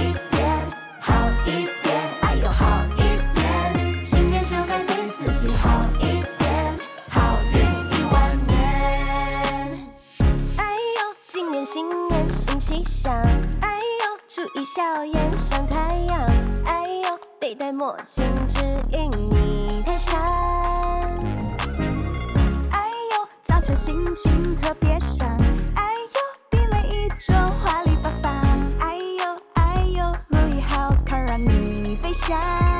一点，好一点，哎呦好一点，新年就该对自己好一点，好运10000年。哎呦，今年新年新气象，哎呦，注意笑颜像太阳，哎呦，得戴墨镜指引你台上。哎呦，早晨心情特别爽，哎呦，地雷一桌华丽八方，哎呦哎呦，如意好康让你飞翔。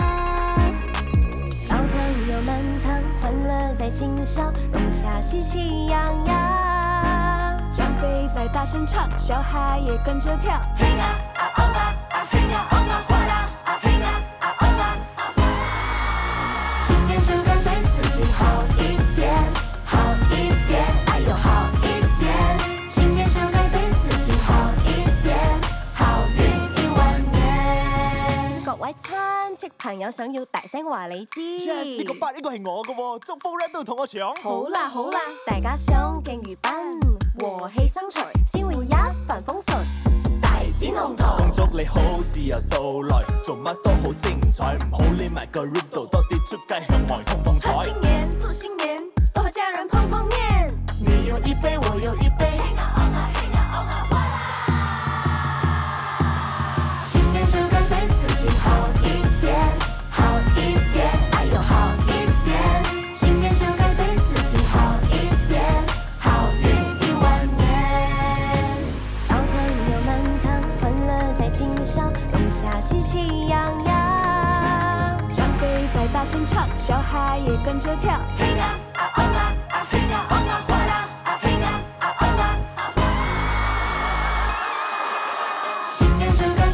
小朋友们谈欢乐在今宵，融洽喜气洋洋。 长辈在大声唱，小孩也跟着跳。 嘿呀啊哦啊啊嘿呀哦啊哗啦啊嘿呀啊哦啊啊哗啦。新年就该对自己好一点，好一点，哎呦好一点。新年就该对自己好一點，好運10000年。各位親戚朋友想要大聲話你知 Yes， 呢個8應該係我嘅喎，祝福 rap 都同我搶。 好啦好啦，大家相敬如賓，和氣生財，先會一帆風順，大展宏圖。 恭祝你好事又到來，做乜都好精彩，唔好匿埋個 room 度，多啲出街向外碰碰彩。 賀新年，祝新年，多和家人碰碰面。你有一杯，我有一杯，嘿呀哦啊嘿呀哦啊哗啦。新年就該對自己好一點，好一點，哎呦好一點。新年就該對自己好一點，好運10000年。小朋友們談歡樂在今宵，融洽喜氣洋洋。 长辈在大声唱，小孩也跟着跳。 嘿呀啊哦啊啊嘿呀哦啊哗啦啊嘿呀啊哦啊啊哗啦。新年就該